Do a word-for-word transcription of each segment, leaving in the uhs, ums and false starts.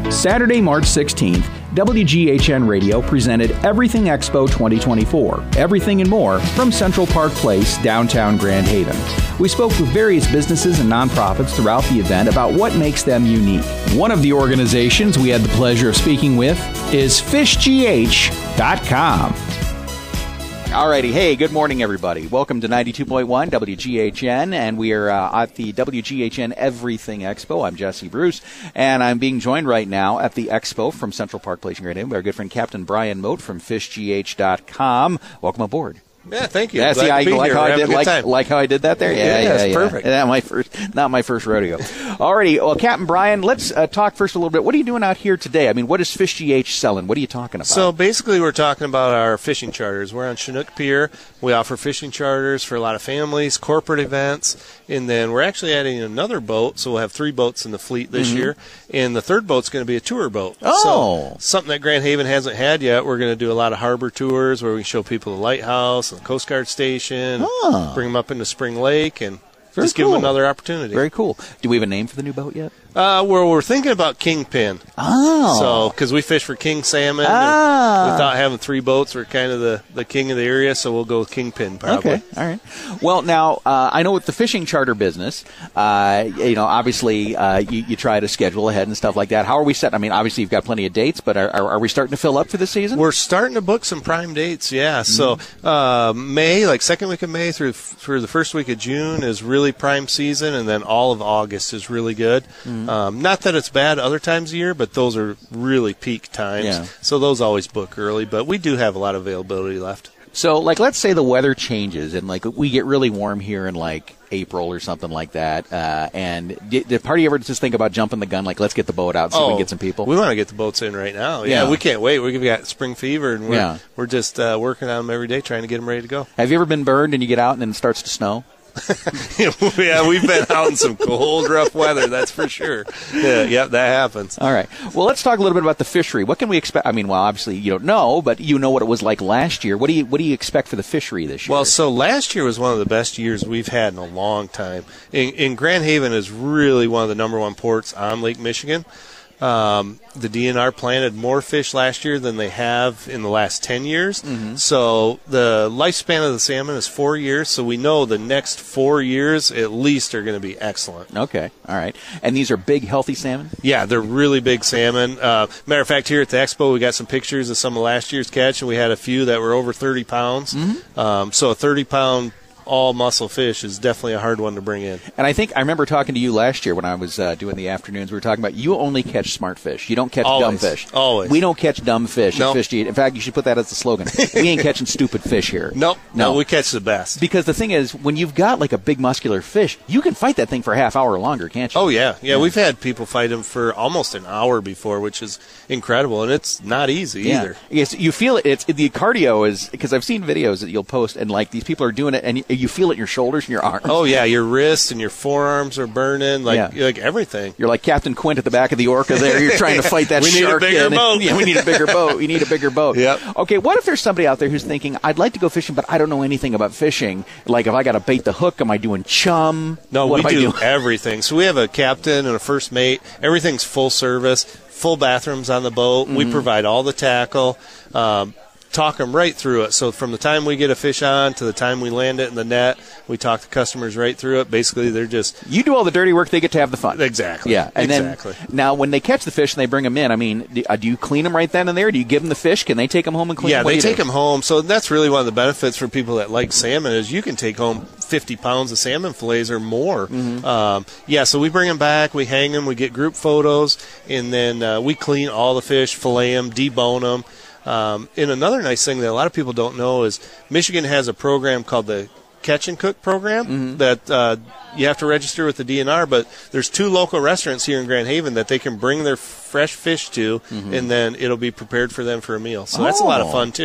Saturday, March sixteenth, W G H N Radio presented Everything Expo twenty twenty-four, everything and more from Central Park Place, downtown Grand Haven. We spoke with various businesses and nonprofits throughout the event about what makes them unique. One of the organizations we had the pleasure of speaking with is fish G H dot com. Alrighty, hey, good morning, everybody. Welcome to ninety-two point one W G H N, and we are uh, at the W G H N Everything Expo. I'm Jesse Bruce, and I'm being joined right now at the Expo from Central Park Place in Grand Haven by our good friend Captain Brian Moat from fish G H dot com. Welcome aboard. Yeah, thank you. Yeah, see, I, like, how I did, like, like how I did that there? Yeah, yeah, yeah, yeah, yeah. perfect. Not my first, not my first rodeo. Alrighty, well, Captain Brian, let's uh, talk first a little bit. What are you doing out here today? I mean, what is Fish G H selling? What are you talking about? So basically, we're talking about our fishing charters. We're on Chinook Pier. We offer fishing charters for a lot of families, corporate events, and then we're actually adding another boat. So we'll have three boats in the fleet this mm-hmm. year, and the third boat's going to be a tour boat. Oh, so something that Grand Haven hasn't had yet. We're going to do a lot of harbor tours where we show people the lighthouse and the Coast Guard station. Oh. Bring them up into Spring Lake and Very just cool. give them another opportunity. Very cool. Do we have a name for the new boat yet? Uh, well, we're thinking about Kingpin. Oh. So, because we fish for king salmon. Ah. And without having three boats, we're kind of the, the king of the area, so we'll go with Kingpin probably. Okay, all right. Well, now, uh, I know with the fishing charter business, uh, you know, obviously uh, you, you try to schedule ahead and stuff like that. How are we set? I mean, obviously you've got plenty of dates, but are, are, are we starting to fill up for the season? We're starting to book some prime dates, yeah. Mm-hmm. So uh, May, like second week of May through through the first week of June is really prime season, and then all of August is really good. Mm-hmm. Um, not that it's bad other times of year, but those are really peak times. Yeah. So those always book early, but we do have a lot of availability left. So, like, let's say the weather changes and, like, we get really warm here in, like, April or something like that. Uh, and did, did part of you ever just think about jumping the gun, like, let's get the boat out so oh, we can get some people? We want to get the boats in right now. Yeah, yeah. we can't wait. We've got spring fever, and we're, yeah. we're just uh, working on them every day, trying to get them ready to go. Have you ever been burned and you get out and then it starts to snow? Yeah, we've been out in some cold, rough weather, that's for sure. Yeah, yeah, that happens. All right. Well, let's talk a little bit about the fishery. What can we expect? I mean, well, obviously you don't know, but you know what it was like last year. What do you What do you expect for the fishery this year? Well, so last year was one of the best years we've had in a long time. In, in Grand Haven is really one of the number one ports on Lake Michigan. Um, the D N R planted more fish last year than they have in the last ten years. Mm-hmm. So the lifespan of the salmon is four years. So we know the next four years at least are going to be excellent. Okay. All right. And these are big, healthy salmon? Yeah, they're really big salmon. Uh, matter of fact, here at the Expo, we got some pictures of some of last year's catch, and we had a few that were over thirty pounds. Mm-hmm. Um, so a thirty pound all muscle fish is definitely a hard one to bring in. And I think I remember talking to you last year when I was uh, doing the afternoons. We were talking about you only catch smart fish. You don't catch Always. dumb fish. Always. We don't catch dumb fish Nope. at Fish G H. In fact, you should put that as the slogan. We ain't catching stupid fish here. Nope. No. no, we catch the best. Because the thing is, when you've got like a big muscular fish, you can fight that thing for a half hour longer, can't you? Oh, yeah. yeah. Yeah, we've had people fight them for almost an hour before, which is incredible, and it's not easy yeah. either. Yes, you feel it. It's the cardio is because I've seen videos that you'll post, and like these people are doing it, and you, you feel it in your shoulders and your arms. Oh, yeah, your wrists and your forearms are burning, like Yeah. like everything. You're like Captain Quint at the back of the Orca there. You're trying to fight that We need a shark. bigger in. boat. Yeah, we need a bigger boat. We need a bigger boat. Yep. Okay, what if there's somebody out there who's thinking, I'd like to go fishing, but I don't know anything about fishing. Like, if I got to bait the hook, am I doing chum? No, what we am I do doing? everything. So we have a captain and a first mate. Everything's full service, full bathrooms on the boat. Mm-hmm. We provide all the tackle. Um, talk them right through it. So from the time we get a fish on to the time we land it in the net, we talk the customers right through it. Basically, they're just... You do all the dirty work, they get to have the fun. Exactly. Yeah. And exactly. then, now, when they catch the fish and they bring them in, I mean, do, uh, do you clean them right then and there? Do you give them the fish? Can they take them home and clean yeah, them? What they do you take do? them home. So that's really one of the benefits for people that like salmon is you can take home fifty pounds of salmon fillets or more. Mm-hmm. Um, yeah, so we bring them back, we hang them, we get group photos, and then uh, we clean all the fish, fillet them, debone them. Um, and another nice thing that a lot of people don't know is Michigan has a program called the Catch and Cook program mm-hmm. that uh, you have to register with the D N R, but there's two local restaurants here in Grand Haven that they can bring their fresh fish to, mm-hmm. and then it'll be prepared for them for a meal. So that's oh. a lot of fun, too.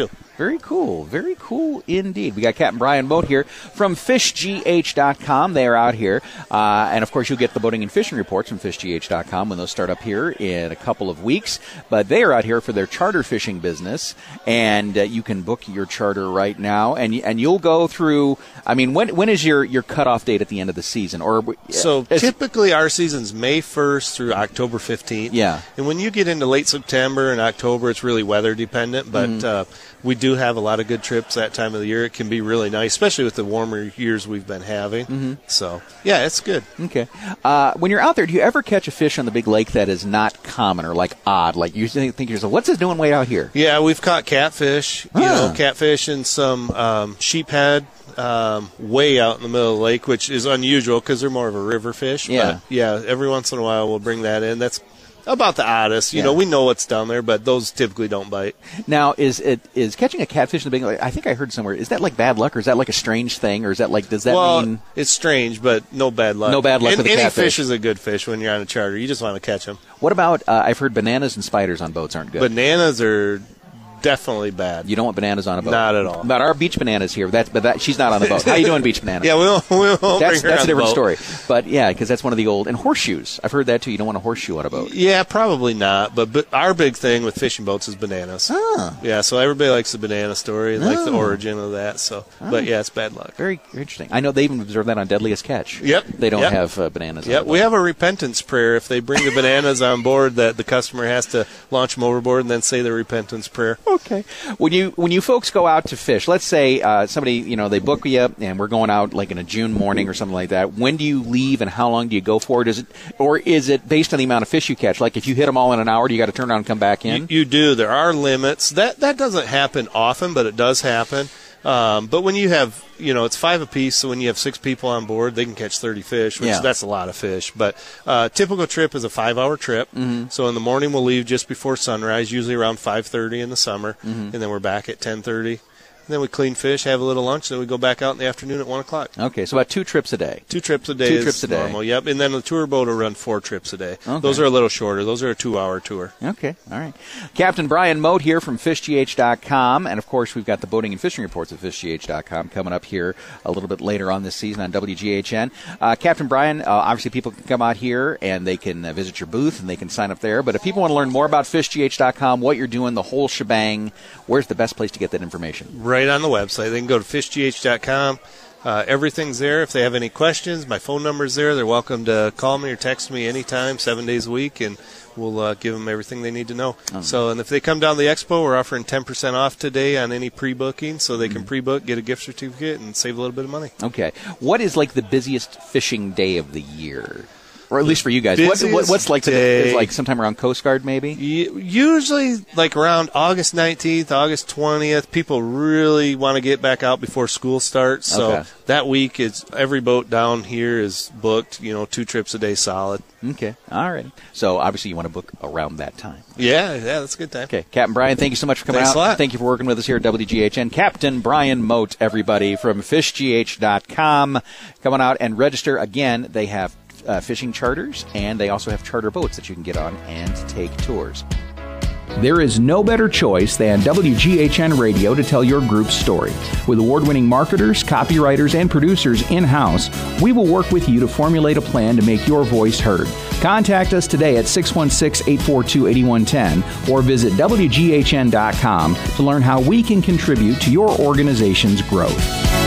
Very cool. Very cool indeed. We got Captain Brian Mote here from fish g h dot com. They are out here. Uh, and, of course, you'll get the boating and fishing reports from fish g h dot com when those start up here in a couple of weeks. But they are out here for their charter fishing business. And uh, you can book your charter right now. And and you'll go through, I mean, when when is your, your cutoff date at the end of the season? Or So typically our season's May first through October fifteenth. Yeah. And when you get into late September and October, it's really weather dependent. But mm-hmm. uh, we do have a lot of good trips that time of the year. It can be really nice, especially with the warmer years we've been having. Mm-hmm. So, yeah, it's good. Okay. Uh, when you're out there, do you ever catch a fish on the big lake that is not common or like odd? Like you think to yourself, what's this doing way out here? Yeah, we've caught catfish, you ah. know, catfish and some um, sheephead. Um, way out in the middle of the lake, which is unusual because they're more of a river fish. Yeah. But yeah, every once in a while we'll bring that in. That's about the oddest. You yeah. know, we know what's down there, but those typically don't bite. Now, is it is catching a catfish in the big lake? I think I heard somewhere. Is that like bad luck, or is that like a strange thing, or is that like does that well, mean it's strange, but no bad luck. No bad luck and, with a any catfish. Any fish is a good fish when you're on a charter. You just want to catch them. What about? Uh, I've heard bananas and spiders on boats aren't good. Bananas are definitely bad. You don't want bananas on a boat. Not at all. But our beach bananas here, that's, but that, she's not on the boat. How you doing, beach banana? Yeah, we won't, we won't that's, bring her That's on a different the boat. story. But, yeah, because that's one of the old, and horseshoes. I've heard that, too. You don't want a horseshoe on a boat. Yeah, probably not. But, but our big thing with fishing boats is bananas. Ah. Yeah, so everybody likes the banana story and oh. like the origin of that. So, oh. But, yeah, it's bad luck. Very interesting. I know they even observed that on Deadliest Catch. Yep. They don't yep. have uh, bananas Yep, on the boat. we have a repentance prayer. If they bring the bananas on board, that the customer has to launch them overboard and then say the repentance prayer. Okay. When you when you folks go out to fish, let's say uh, somebody, you know, they book you and we're going out like in a June morning or something like that. When do you leave and how long do you go for? Does it, or is it based on the amount of fish you catch? Like if you hit them all in an hour, do you got to turn around and come back in? You, you do. There are limits. That that doesn't happen often, but it does happen. Um, but when you have, you know, it's five apiece, so when you have six people on board, they can catch thirty fish, which yeah. that's a lot of fish. But uh, typical trip is a five-hour trip. Mm-hmm. So in the morning we'll leave just before sunrise, usually around five thirty in the summer, mm-hmm. and then we're back at ten thirty. And then we clean fish, have a little lunch, then we go back out in the afternoon at one o'clock. Okay, so about two trips a day. Two trips a day two is trips a day. normal, yep. And then the tour boat will run four trips a day. Okay. Those are a little shorter. Those are a two-hour tour. Okay, all right. Captain Brian Mote here from fish g h dot com. And, of course, we've got the boating and fishing reports at fish g h dot com coming up here a little bit later on this season on W G H N. Uh, Captain Brian, uh, obviously people can come out here and they can uh, visit your booth and they can sign up there. But if people want to learn more about fish g h dot com, what you're doing, the whole shebang, where's the best place to get that information? Right on the website. They can go to fish g h dot com. Uh, everything's there. If they have any questions, my phone number's there. They're welcome to call me or text me anytime, seven days a week, and we'll uh, give them everything they need to know. Oh. So, and if they come down to the expo, we're offering ten percent off today on any pre-booking, so they can pre-book, get a gift certificate, and save a little bit of money. Okay. What is like the busiest fishing day of the year? Or at least for you guys. What, what, what's like the, like sometime around Coast Guard maybe? Usually like around August nineteenth, August twentieth. People really want to get back out before school starts. So okay. that week, is every boat down here is booked, you know, two trips a day solid. Okay. All right. So obviously you want to book around that time. Yeah, yeah, that's a good time. Okay. Captain Brian, thank you so much for coming Thanks out. A lot. Thank you for working with us here at W G H N. Captain Brian Mote, everybody, from fish g h dot com. Coming out and register. Again, they have Uh, fishing charters, and they also have charter boats that you can get on and take tours. There is no better choice than W G H N Radio to tell your group's story. With award-winning marketers, copywriters, and producers in-house, we will work with you to formulate a plan to make your voice heard. Contact us today at six one six, eight four two, eight one one zero or visit W G H N dot com to learn how we can contribute to your organization's growth.